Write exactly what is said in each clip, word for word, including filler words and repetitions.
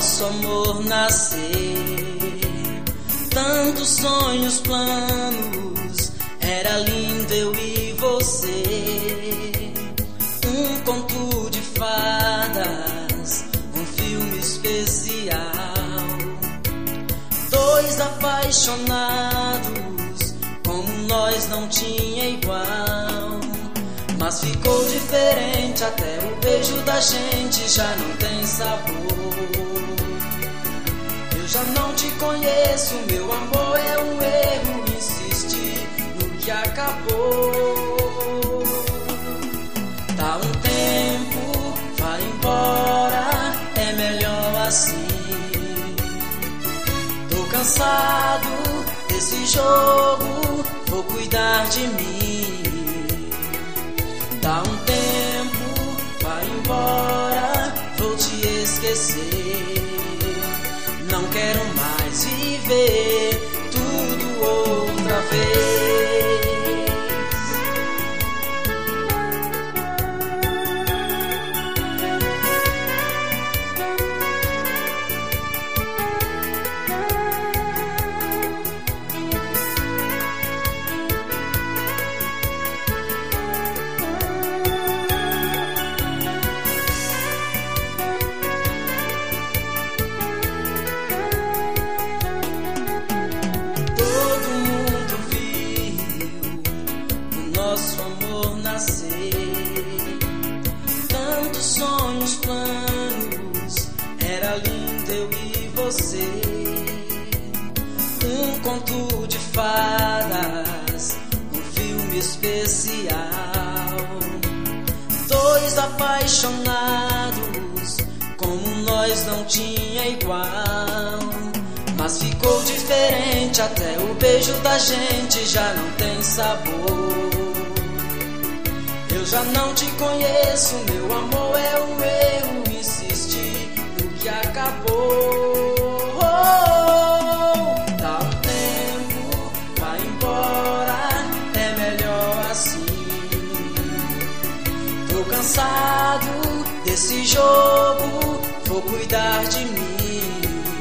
nosso amor nascer. Tantos sonhos, planos, era lindo eu e você. Um conto de fadas, um filme especial. Dois apaixonados, como nós não tinha igual. Mas ficou diferente, até o beijo da gente já não tem sabor. Eu já não te conheço, meu amor, é um erro insistir no que acabou. Dá um tempo, vai embora, é melhor assim. Tô cansado desse jogo, vou cuidar de mim. Dá um tempo, vai embora, vou te esquecer. Não quero mais viver tudo outra vez. Nosso amor nascer, tantos sonhos, planos, era lindo eu e você. Um conto de fadas, um filme especial. Dois apaixonados, como nós não tinha igual. Mas ficou diferente, até o beijo da gente já não tem sabor. Eu já não te conheço, meu amor, é um erro insistir no que acabou. Dá um tempo, vai embora, é melhor assim. Tô cansado desse jogo, vou cuidar de mim.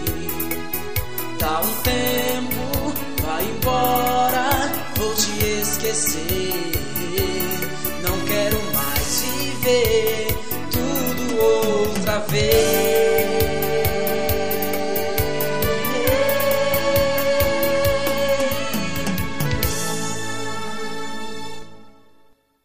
Dá um tempo, vai embora, vou te esquecer. Não quero mais viver tudo outra vez.